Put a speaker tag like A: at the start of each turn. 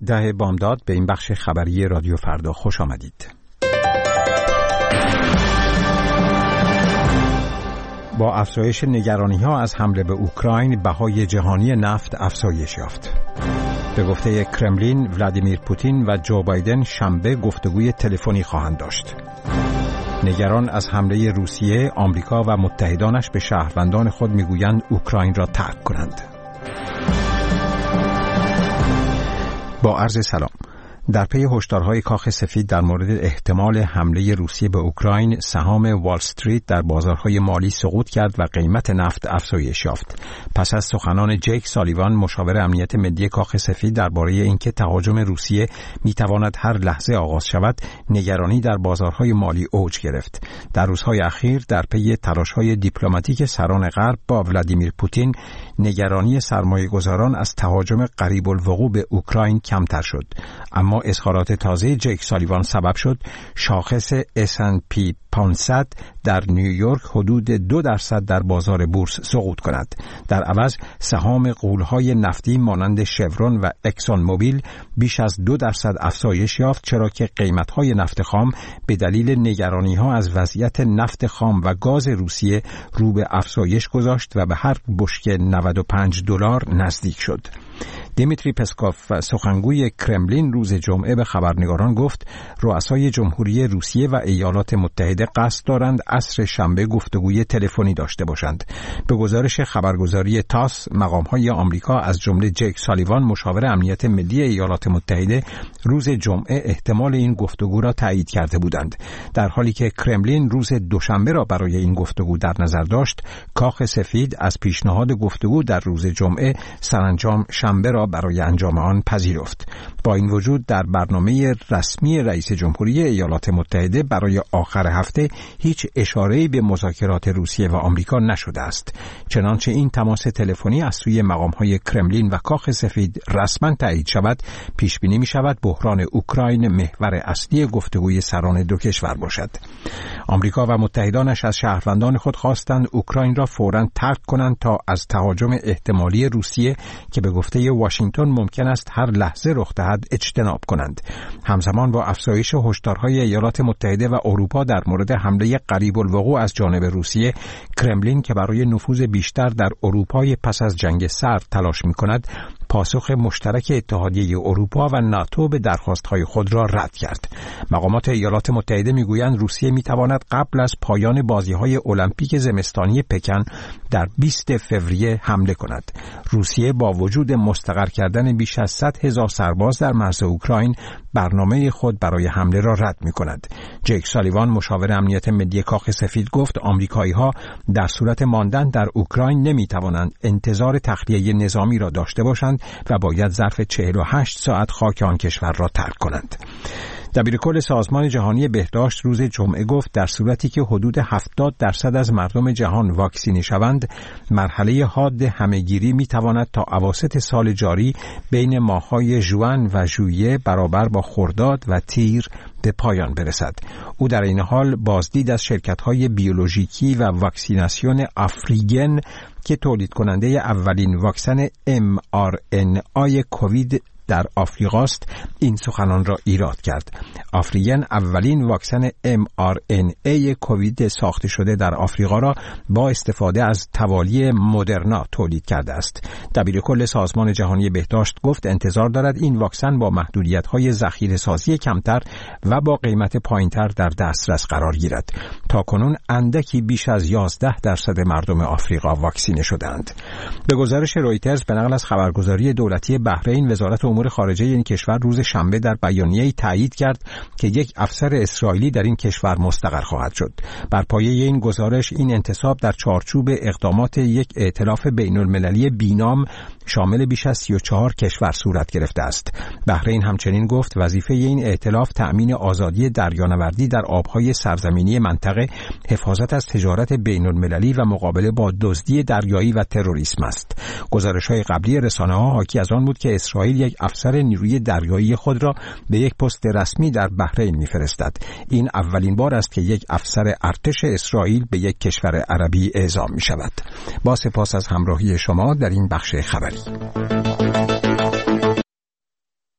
A: 10 بامداد به این بخش خبری رادیو فردا خوش آمدید. با افزایش نگرانی‌ها از حمله به اوکراین، بهای جهانی نفت افزایش یافت. به گفته کرملین، ولادیمیر پوتین و جو بایدن شنبه گفتگوی تلفنی خواهند داشت. نگران از حمله روسیه، آمریکا و متحدانش به شهروندان خود میگویند اوکراین را ترک کنند. با عرض سلام. در پی هشدارهای کاخ سفید در مورد احتمال حمله روسیه به اوکراین، سهام وال استریت در بازارهای مالی سقوط کرد و قیمت نفت افزایش یافت. پس از سخنان جیک سالیوان، مشاور امنیت ملی کاخ سفید درباره اینکه تهاجم روسیه میتواند هر لحظه آغاز شود، نگرانی در بازارهای مالی اوج گرفت. در روزهای اخیر در پی تلاش‌های دیپلماتیک سران غرب با ولادیمیر پوتین، نگرانی سرمایه‌گذاران از تهاجم قریب الوقوع به اوکراین کمتر شد. اما اظهارات تازه جیک سالیوان سبب شد شاخص S&P 500 در نیویورک حدود 2% در بازار بورس سقوط کند. در عوض سهام غول‌های نفتی مانند شورون و اکسون موبیل بیش از 2% افزایش یافت، چرا که قیمت‌های نفت خام به دلیل نگرانی‌ها از وضعیت نفت خام و گاز روسیه رو به افزایش گذاشت و به هر بشکه $95 نزدیک شد. دیمیتری پسکوف، سخنگوی کرملین، روز جمعه به خبرنگاران گفت رؤسای جمهوری روسیه و ایالات متحده قصد دارند عصر شنبه گفتگوی تلفنی داشته باشند. به گزارش خبرگزاری تاس، مقام‌های آمریکا از جمله جیک سالیوان، مشاور امنیت ملی ایالات متحده، روز جمعه احتمال این گفتگو را تایید کرده بودند. در حالی که کرملین روز دوشنبه را برای این گفتگو در نظر داشت، کاخ سفید از پیشنهاد گفتگو در روز جمعه سرانجام شنبه را برای انجام آن پذیرفت. با این وجود در برنامه رسمی رئیس جمهوری ایالات متحده برای آخر هفته هیچ اشاره‌ای به مذاکرات روسیه و آمریکا نشده است. چنانچه این تماس تلفنی از سوی مقام‌های کرملین و کاخ سفید رسما تایید شود، پیش بینی می‌شود بحران اوکراین محور اصلی گفتگوی سران دو کشور باشد. آمریکا و متحدانش از شهروندان خود خواستند اوکراین را فوراً ترک کنند تا از تهاجم احتمالی روسیه که به گفته واشنگتن ممکن است هر لحظه رخ دهد اجتناب کنند. همزمان با افزایش هشدارهای ایالات متحده و اروپا در مورد حمله قریب الوقوع از جانب روسیه، کرملین که برای نفوذ بیشتر در اروپای پس از جنگ سرد تلاش می‌کند، پاسخ مشترک اتحادیه اروپا و ناتو به درخواست‌های خود را رد کرد. مقامات ایالات متحده می‌گویند روسیه می‌تواند قبل از پایان بازی‌های المپیک زمستانی پکن در 20 فوریه حمله کند. روسیه با وجود مستقر کردن بیش از 100,000 سرباز در مرز اوکراین، برنامه خود برای حمله را رد می‌کند. جیک سالیوان، مشاور امنیت ملی کاخ سفید، گفت آمریکایی‌ها در صورت ماندن در اوکراین نمی‌توانند انتظار تخلیه نظامی را داشته باشند و باید ظرف 48 ساعت خاک آن کشور را ترک کنند. دبیرکل سازمان جهانی بهداشت روز جمعه گفت در صورتی که حدود 70% از مردم جهان واکسینه شوند، مرحله حاد همهگیری میتواند تا اواسط سال جاری بین ماه‌های ژوئن و ژوئیه برابر با خرداد و تیر به پایان برسد. او در این حال بازدید از شرکت‌های بیولوژیکی و واکسیناسیون آفریگن که تولید کننده اولین واکسن mRNA کووید در آفریقاست، این سخنان را ایراد کرد. آفریگن اولین واکسن mRNA کووید ساخته شده در آفریقا را با استفاده از توالی مدرنا تولید کرده است. دبیرکل سازمان جهانی بهداشت گفت انتظار دارد این واکسن با محدودیت‌های ذخیره‌سازی کمتر و با قیمت پایین‌تر در دسترس قرار گیرد. تاکنون اندکی بیش از 11% مردم آفریقا واکسینه شدند. به گزارش رویترز به نقل از خبرگزاری دولتی بحرین، وزارت امور خارجه این کشور روز شنبه در بیانیه‌ای تایید کرد که یک افسر اسرائیلی در این کشور مستقر خواهد شد. بر پایه این گزارش، این انتصاب در چارچوب اقدامات یک ائتلاف بین‌المللی بینام شامل بیش از 34 کشور صورت گرفته است. بحرین همچنین گفت وظیفه این ائتلاف تأمین آزادی دریانوردی در آبهای سرزمینی منطقه، حفاظت از تجارت بین‌المللی و مقابله با دزدی دریایی و تروریسم است. گزارش‌های قبلی رسانه‌ها حاکی از آن بود که اسرائیل یک افسر نیروی دریایی خود را به یک پست رسمی در بحرین می‌فرستد. این اولین بار است که یک افسر ارتش اسرائیل به یک کشور عربی اعزام می‌شود. با سپاس از همراهی شما در این بخش خبری.